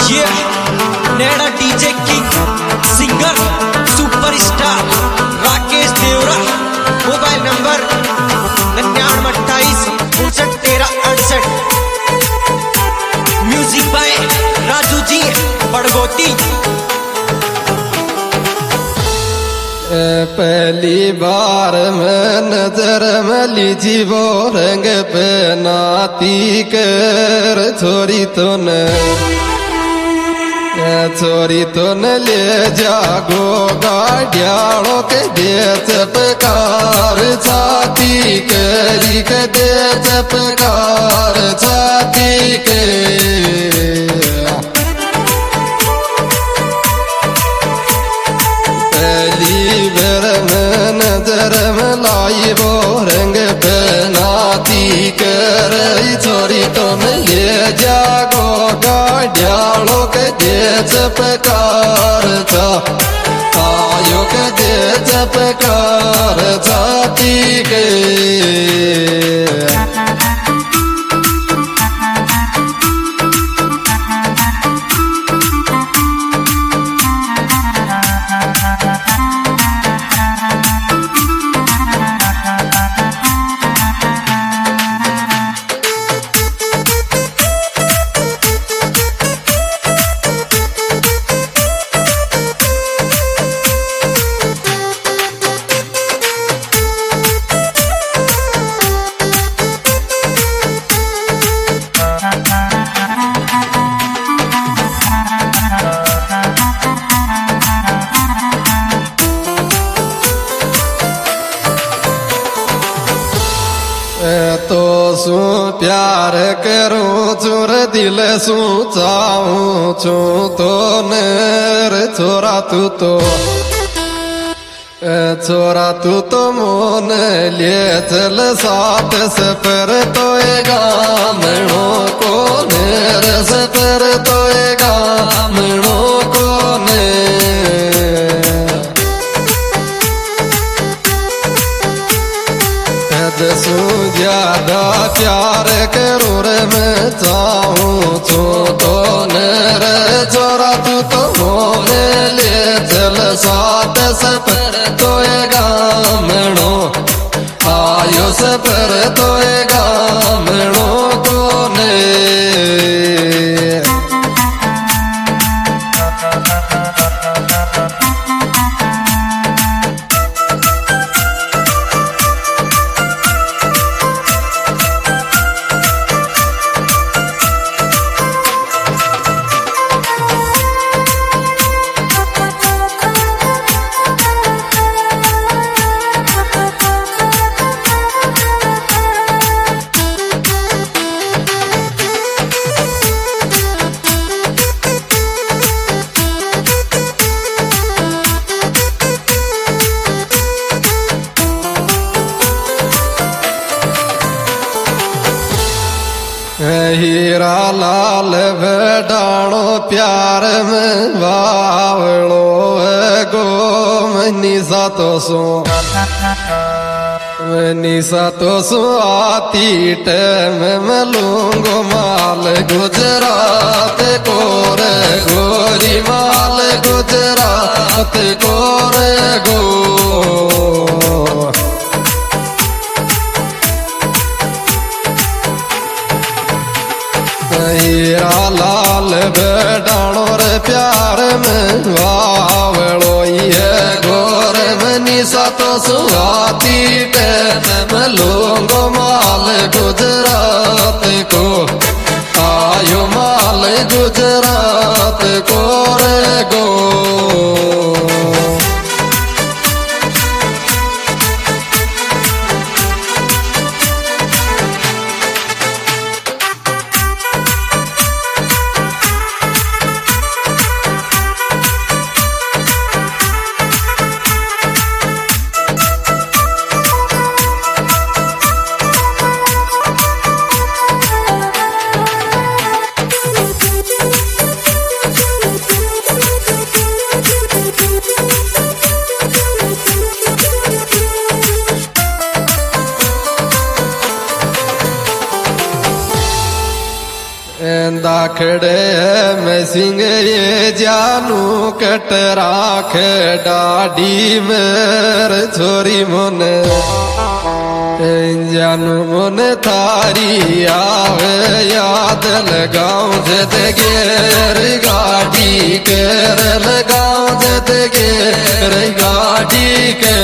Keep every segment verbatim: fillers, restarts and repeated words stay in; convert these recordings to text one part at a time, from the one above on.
ये नेड़ा DJ king singer superstar Rakesh Devra. Mobile number निन्यानवे अट्ठाईस उनसठ तेरह अड़सठ। Music by Raju ji Badgoti. पहली बार में नजर में लीजी वो रंग पे नाती कर छोरी तो न छोरी तो न ले जागो गाड़ियाड़ों के दे चपकार छाती करी के दे चपकार छाती के। पहली बेर में नजर में लाई वो रंग पे नाती कर छोरी तो न ले जागो गाड़ियाड़ों के दे चपकार था आयो के दे चपकार छाती के। तो सू प्यार करूं चुर दिल सू चाहूं छू तो नेर छोरा तू तो छोरा तू तो मोन ले चल साथ सफर तो गामणों को नेर सफर तो गामणों को ने सू ज्यादा प्यार करूं रे मैं चाहूं छू तो नेर छोरा तू तो मोने ले चल साथ सफर तो गामणों आयो सफर तो गामणों को ने। हीरा लाल बेडाणो प्यार में बावड़ो गो मनीषा तो सो मनीषा तो सो आती टैम में लूंगो माल गुजरात को रे गोरी माल गुजरात को रे गो। हीरा लाल बेडाणो रे प्यार में वावड़ो ये गोर मनीषा तो सुहाती टैम में लूंगो माल गुजरात को आयो माल गुजरात को रे गो। दाखड़े में सिंह ये जानू कट राखे डाडी मेरे छोरी मोने जानू मोने थारी आवे याद लगाऊं जद गेर गाड़ी कर लगाऊं जद गेर गाड़ी के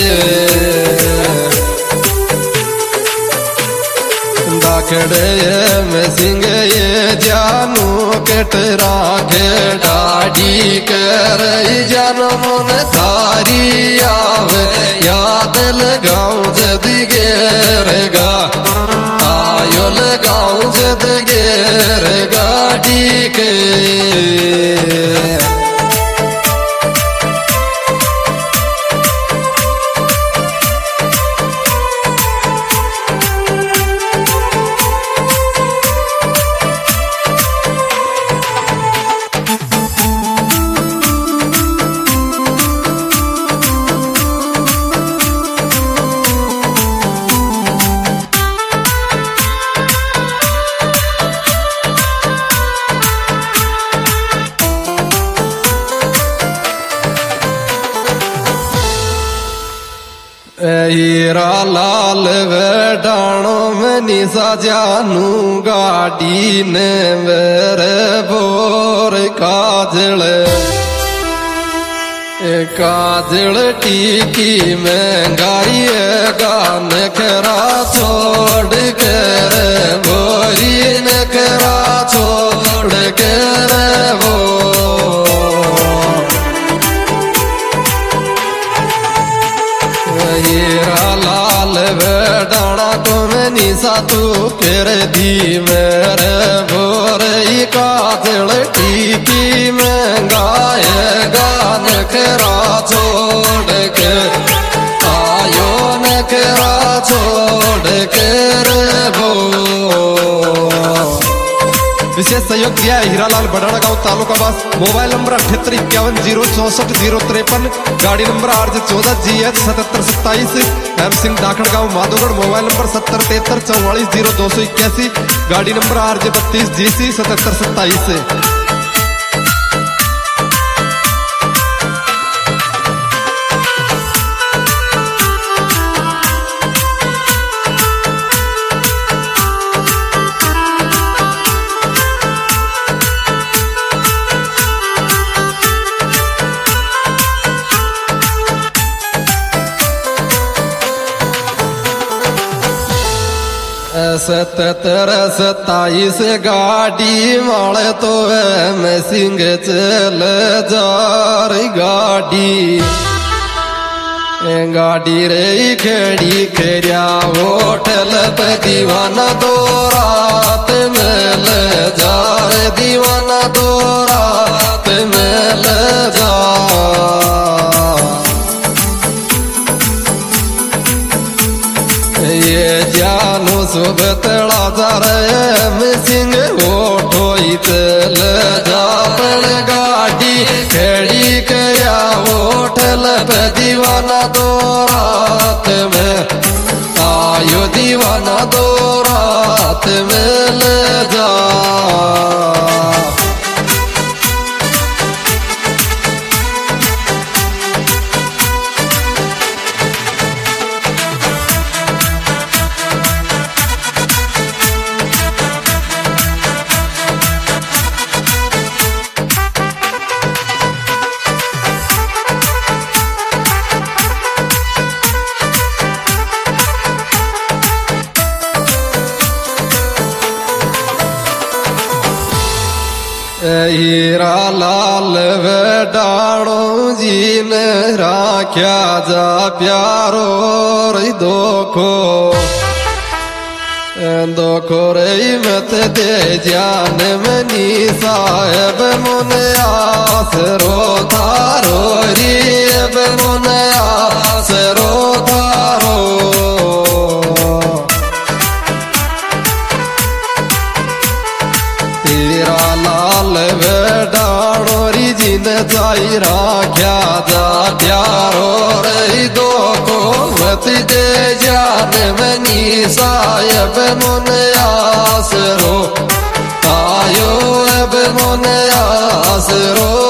दाखड़े में सिंह ये जानू कट राखे डाडी कर जानू मन थारी आवे याद लगाऊं जद गेरेगा आयो लगाऊं जद गेर गाड़ी के हीरा लाल वेडाणो में निशा जानू गाड़ी ने मेरे बोर काजल काजल टीकी में गाई गान करा छोड़ कर बोरी न करा छोड़ कर वो हीरा लाल वेडाणा को में निशा तू कर दी मेरे बोरे काजल टीकी में गाय गान करा छोड़ के आयो न करा छोड़ कर वो विशेष सहयोग दिया है हीरालाल बड़ाना गांव तालुका बास। मोबाइल नंबर अठहत्तर इक्यावन जीरो चौसठ जीरो तिरपन, गाड़ी नंबर आर जे चौदह जी एच सतहत्तर सत्ताईस, हेम सिंह दाखड़ गांव माधोगढ़। मोबाइल नंबर सत्तर तिहत्तर चौवालीस जीरो दो सौ इक्यासी, गाड़ी नंबर आर जे बत्तीस जी सी सतहत्तर सत्ताईस। सतहत्तर सत्ताईस गाड़ी माले तो मैं सिंह चल जार गाड़ी गाड़ी रे खड़ी खरिया होटल पे दीवाना दो रात में ले जा रे दीवाना दो रात में ले जा। ये जानू सुबह तड़ा जा रहे में सिंह ओठोई तल जापन गाड़ी खड़ी कया होटल पे दीवाना दो रात में आयो दीवाना दो रात में ले जा। हीरा लाल वेडाणो जी ने राख्या जा प्यारो रे दोखो दोखो रे मत दे जान मनी साहेब मुने आसरो थारो रीब मुने आसरो थारो। हीरा लाल वेडाणो री जिन जाई राख्या जा प्यारो रे दो को मत दे जान मनी साहेब मुन आसरो आयो अब मोने आसरो